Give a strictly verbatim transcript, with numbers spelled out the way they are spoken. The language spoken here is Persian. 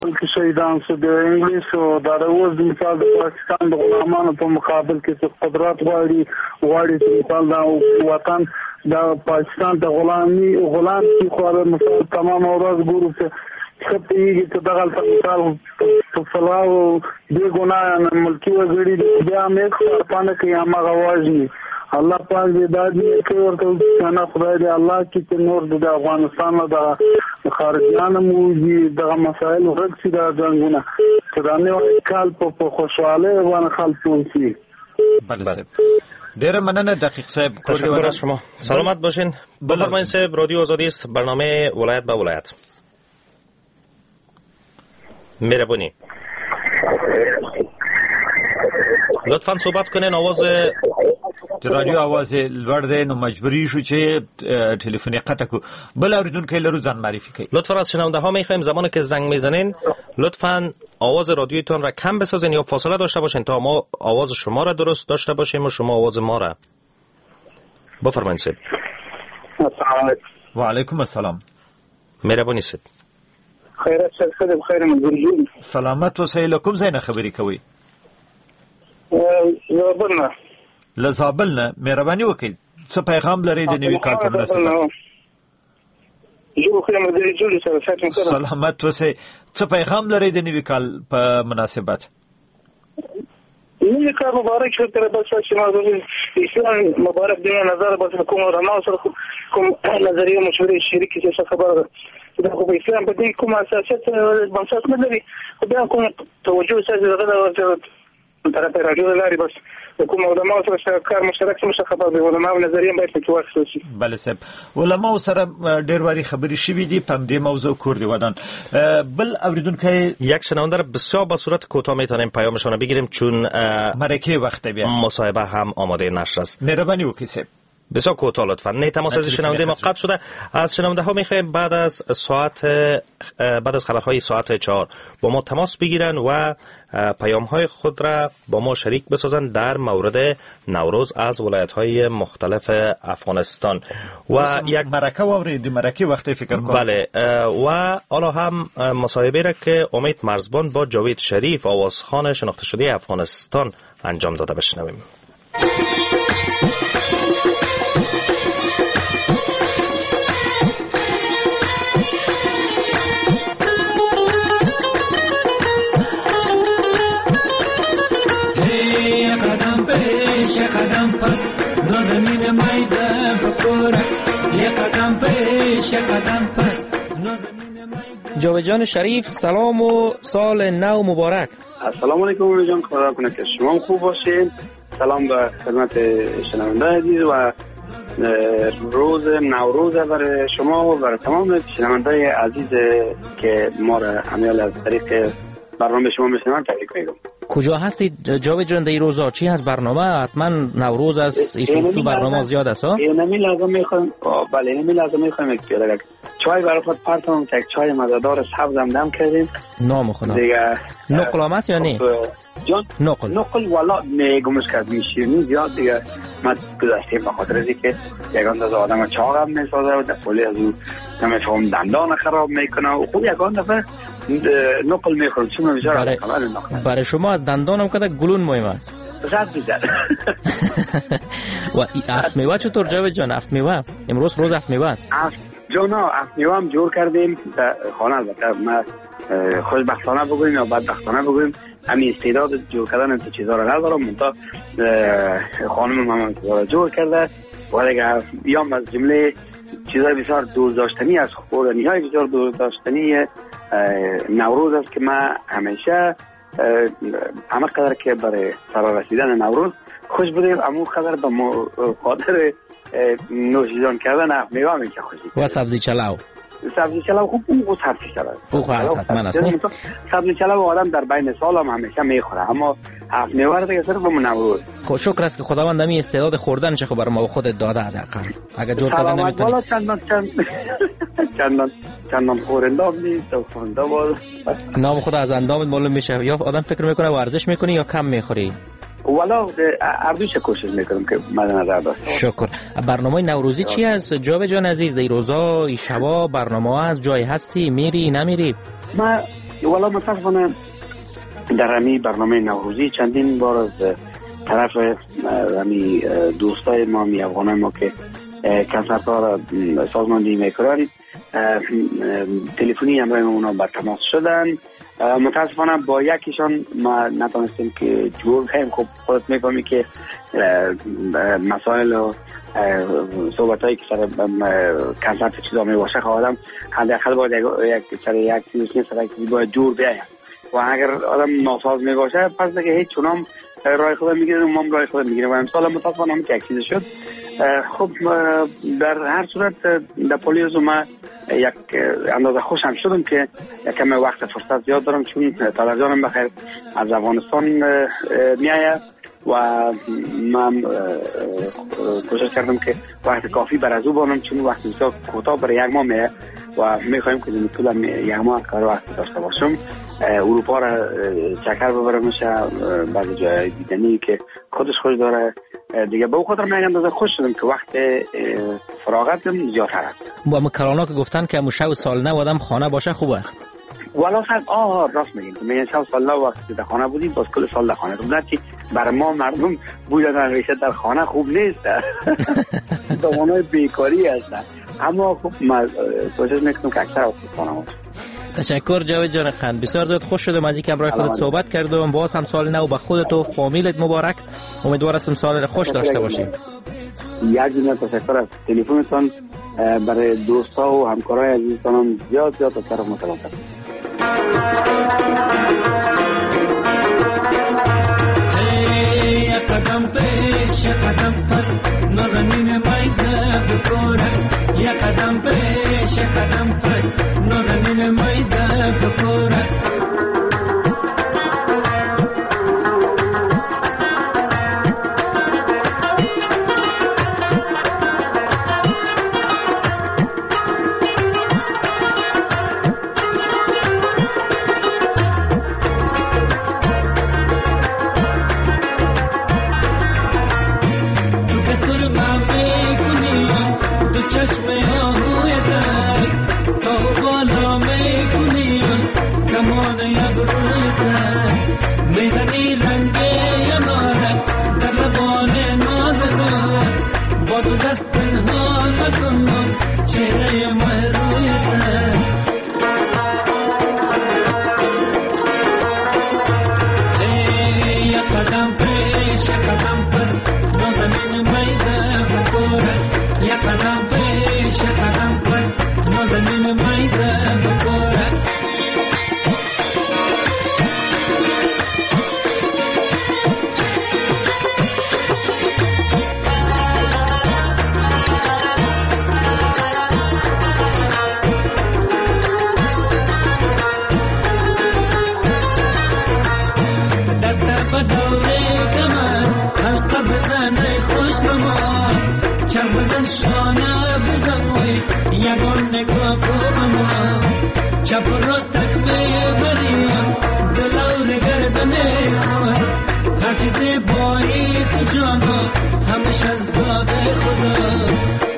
که شهیدان شد انگلیس و در اوز مثال د پاکستان د غلامانو په مقابل کې چې قدرت غواړي غواړي چې مثال د وطن د پاکستان د غلامي غلام چې خو مثال تمام ورځ ګورو چې سپیږي چې دغه مثال په فلاو دی ګناه ملکی وګړي بیا مې خپانه کې هغه واجبي الله پاک دې دادی کې ورته څنګه خدای دې الله کې چې نور د افغانستان د خارجيانو موجي دغه مسائل ورڅ دا څنګه چې دا نه کال په خوشاله وانه خلک شي. بله ډیر مننه دقیق صاحب. تشکر از شما. سلامت باشین. بفرمایید صاحب. رادیو آزادی است، برنامه ولایت به ولایت. مهربانی لطفاً صحبت کنین. آواز رادیو آواز لوړ دی نو مجبوری شو چې تلفن قطع کو. بل اوریدونکو لرو ځان معرفی کړئ. لطفاً از شنونده ها میخوایم زمانی که زنگ میزنین لطفاً آواز رادیویتون را کم بسازین یا فاصله داشته باشین تا ما آواز شما را درست داشته باشیم و شما آواز ما را. بفرمایید صاحب. السلام علیکم. و علیکم السلام. مهربانی صاحب. خیرات صاحب بخیر مدرجون. سلامت و سیلکم زین خبری کوي. زابلنا لزابل نه مهرباني وکړئ څه پیغام لرئ د نوي کال په مناسبت؟ جو خیر مدرجون سره سلامت وسه څه پیغام لرئ د نوي کال په مناسبت؟ نوي کال مبارک شه تر بس چې ما د اسلام مبارک دی نظر بس کوم رمضان سره کوم نظریه مشورې شریک چې خبره دا په اسلام په دې کوم اساسات بنسټ نه لري دا کوم توجه سره دغه طرف رادیو لري بس کوم علماء سره کار مشترک څه خبره دی علماء نظریه باید په واخلو شي. بله صاحب علماء سره ډېر واری خبرې شوې دي په دې موضوع کوردی ودان. بل اوریدونکو یک شنونده را بسیار با صورت کوتاه میتونیم پیامشون رو بگیریم چون مرکه وقت بیا مصاحبه هم آماده نشر است. مهربانی وکړئ صاحب. بسیار کوتاه لطفاً. نه تماس از شنونده ما قطع شده. از شنونده ها میخوایم بعد از ساعت بعد از خبرهای ساعت چهار با ما تماس بگیرن و پیام های خود را با ما شریک بسازن در مورد نوروز از ولایت های مختلف افغانستان و یک مرکه وارد مرکه وقتی فکر کنم. بله و حالا هم مصاحبه را که امید مرزبان با جاوید شریف آوازخوان شناخته شده افغانستان انجام داده بشنویم. یه قدم پس نازنین میده بکورت یه قدم پیش یه قدم پس نازنین میده. جاوید جان شریف سلام و سال نو مبارک. السلام علیکم جان. خدا کنه که شما خوب باشین. سلام به خدمت شنونده عزیز و روز نوروز برای شما و برای تمام شنونده عزیز که ما را همیال از طریق برنامه شما میشنون تبریک میگم. کجا هستید جاوید جان در این روزا؟ چی هست برنامه؟ حتما نوروز از ایسوسو برنامه زیاد است ها؟ اینمی لازم میخوایم. بله اینمی لازم میخوایم یک پیاله چای برای خود پرتم که چای مزه‌دار سبزم دم کردیم. نام خدا. دیگه نقل آمد یا نه؟ جان نقل نقل والا میگمش که میشیرنی زیاد دیگه من گذاشته به خاطر از اینکه یک اندازه آدم چاق هم میسازه و دفعه از اون نمیفهم دندان خراب میکنه و خوب یک اون دفعه نقل میخورم چون بیچاره برای, برای شما از دندانم کده گلون مهم است. صد بیزد. و افت میوه چطور جاوید جان؟ افت میوه امروز روز افت میوه است. جانا افت میوه هم جور کردیم در خانه. البته ما خوشبختانه بگویم یا بدبختانه بگویم همین استعداد جور کردن این چیزا رو ندارم. منتها خانم هم جور کرده و دیگه بیام از جمله چیزای بسیار دوست داشتنی از خوردنی های بسیار دوست داشتنی نوروز است که من همیشه همه قدر که برای سر رسیدن نوروز خوش بودیم امو قدر به خاطر نوشیدن کردن میوه میشه خوشی و سبزی چلاو. سبزی چلاو خوب اون سبزی چلاو او خواهد حتما است نه؟ سبزی چلاو آدم در بین سال هم همیشه میخوره اما هفت میوه دیگه صرف به نوروز. خب شکر است که خداوند می استعداد خوردن چه خبر ما خودت داده حداقل. اگر جور کردن نمیتونی. والا چندان چند چندان چندان خورندام نیست و خورنده بود. نام خدا از اندامت معلوم میشه. یا آدم فکر میکنه ورزش میکنی یا کم میخوری؟ والا اردوش کوشش میکنم که مد نظر داشته. شکر. برنامه نوروزی چی است جاوید جان عزیز؟ در روزا ای شبا برنامه از جای هستی میری نمیری؟ من والا متاسفانه در همی برنامه نوروزی چندین بار از طرف همی دوستای ما می افغانای ما که کنسرت ها را سازماندهی میکنند تلفنی همراه اونا بر تماس شدن. متاسفانه با یکیشان ما نتونستیم که جور کنیم. خب خودت میفهمی که مسائل و صحبت هایی که سر کنسرت چیزا می باشه آدم حداقل باید یک سر یک چیز سر یک چیز باید جور بیاید و اگر آدم ناساز می باشه پس دیگه هیچ چونام رای خود میگیره و ما رای خود میگیره و امسال متاسفانه همین یک چیز شد. خب در هر صورت در پولیوز ما یک اندازه خوشم شدم که یک کمی وقت فرصت زیاد دارم چون تلویزیونم بخیر از افغانستان میآید و من کوشش کردم که وقت کافی بر از او بانم چون وقت بسیار کوتاه برای یک ماه میه و میخوایم که طول یک ماه کار وقت داشته باشم. اروپا را چکر ببرم میشه بعضی جای دیدنی که خودش خوش داره دیگه. به او خاطر من اندازه خوش شدم که وقت فراغتم زیادتر است. با مکرانا که گفتن که مشاو سال نو آدم خانه باشه خوب است. والا صد آه راست میگین که میگن شب سال نو وقتی در خانه بودیم باز کل سال در خانه رو نه چی برای ما مردم بودن همیشه در خانه خوب نیست زمانهای بیکاری هستن اما خوب ما کوشش میکنم که اکثر وقت خانه باشه. تشکر جاوید جان خان، بسیار زیاد خوش شدم از اینکه همراه خودت صحبت کردم. باز هم سال نو به خودت و فامیلت مبارک. امیدوارم سال خوش داشته باشیم. یک دونه تشکر از تلفنتون برای دوستا و همکارای عزیزانم زیاد زیاد از طرف متشکرم. هی قدم پیش قدم پس نازنین میده بکورس یک قدم پیش قدم پس نازنین میده بکورس چشم آهوی در تو بالا میکنیم کمان ابروی در میزنی رنگ یانارک در لبان ناز خود با دو دست پنهان مکنم چهره مهروی در ای قدم پیش قدم پس نازنین میده بکورس یک قدم پیش قدم پس نازنین میده بکورس دست به دوره کمر حلقه بزنه خوش بمان چرب بزن شانه بزن وی یگان نگاه کو بما چپ و راست تک میبریم دلور گردن خود هر چیز بایی تو جانا همش از داده خدا